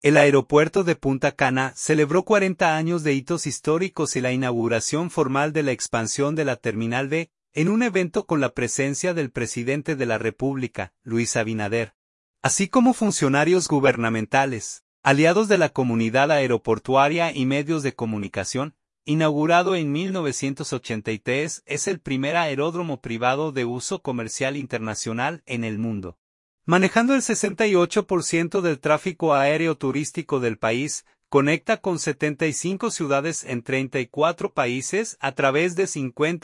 El aeropuerto de Punta Cana celebró 40 años de hitos históricos y la inauguración formal de la expansión de la Terminal B, en un evento con la presencia del presidente de la República, Luis Abinader, así como funcionarios gubernamentales, aliados de la comunidad aeroportuaria y medios de comunicación. Inaugurado en 1983, es el primer aeródromo privado de uso comercial internacional en el mundo, manejando el 68% del tráfico aéreo turístico del país. Conecta con 75 ciudades en 34 países a través de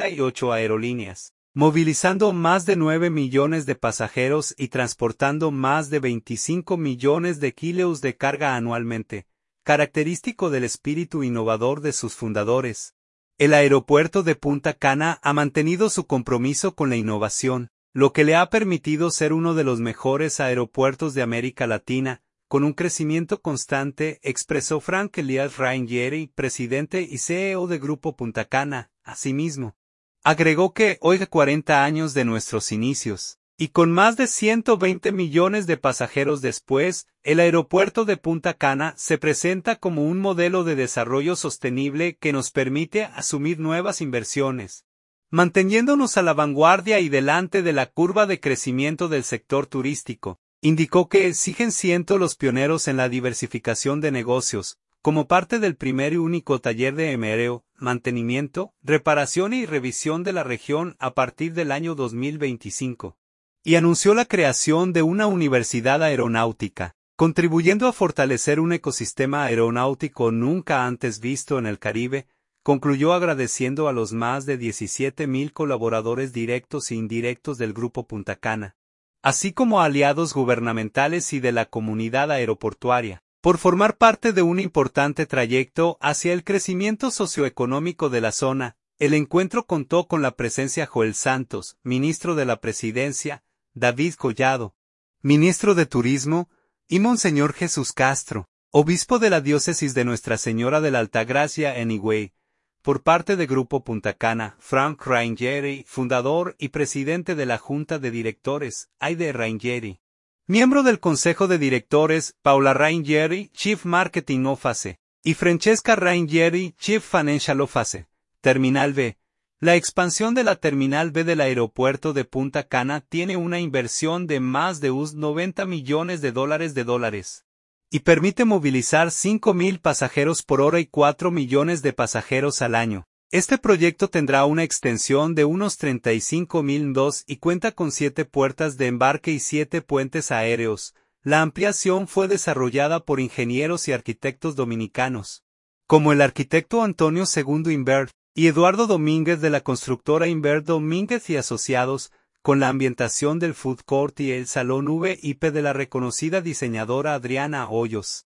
58 aerolíneas, movilizando más de 9 millones de pasajeros y transportando más de 25 millones de kilos de carga anualmente, característico del espíritu innovador de sus fundadores. El aeropuerto de Punta Cana ha mantenido su compromiso con la innovación, lo que le ha permitido ser uno de los mejores aeropuertos de América Latina, con un crecimiento constante, expresó Frank Elias Ranieri, presidente y CEO de Grupo Punta Cana. Asimismo, agregó que, hoy 40 años de nuestros inicios, y con más de 120 millones de pasajeros después, el aeropuerto de Punta Cana se presenta como un modelo de desarrollo sostenible que nos permite asumir nuevas inversiones, manteniéndonos a la vanguardia y delante de la curva de crecimiento del sector turístico. Indicó que siguen siendo los pioneros en la diversificación de negocios, como parte del primer y único taller de emereo, mantenimiento, reparación y revisión de la región a partir del año 2025. Y anunció la creación de una universidad aeronáutica, contribuyendo a fortalecer un ecosistema aeronáutico nunca antes visto en el Caribe. Concluyó agradeciendo a los más de 17,000 colaboradores directos e indirectos del Grupo Punta Cana, así como a aliados gubernamentales y de la comunidad aeroportuaria, por formar parte de un importante trayecto hacia el crecimiento socioeconómico de la zona. El encuentro contó con la presencia de Joel Santos, ministro de la Presidencia, David Collado, ministro de Turismo, y Monseñor Jesús Castro, obispo de la diócesis de Nuestra Señora de la Altagracia en Higüey. Por parte de Grupo Punta Cana, Frank Ranieri, fundador y presidente de la Junta de Directores, Aide Ranieri. Miembro del Consejo de Directores, Paula Ranieri, Chief Marketing Officer, y Francesca Ranieri, Chief Financial Officer. Terminal B. La expansión de la Terminal B del aeropuerto de Punta Cana tiene una inversión de más de $90 millones y permite movilizar 5,000 pasajeros por hora y 4 millones de pasajeros al año. Este proyecto tendrá una extensión de unos 35,000 nudos y cuenta con 7 puertas de embarque y 7 puentes aéreos. La ampliación fue desarrollada por ingenieros y arquitectos dominicanos, como el arquitecto Antonio II Invert y Eduardo Domínguez de la constructora Invert Domínguez y Asociados, con la ambientación del food court y el salón VIP de la reconocida diseñadora Adriana Hoyos.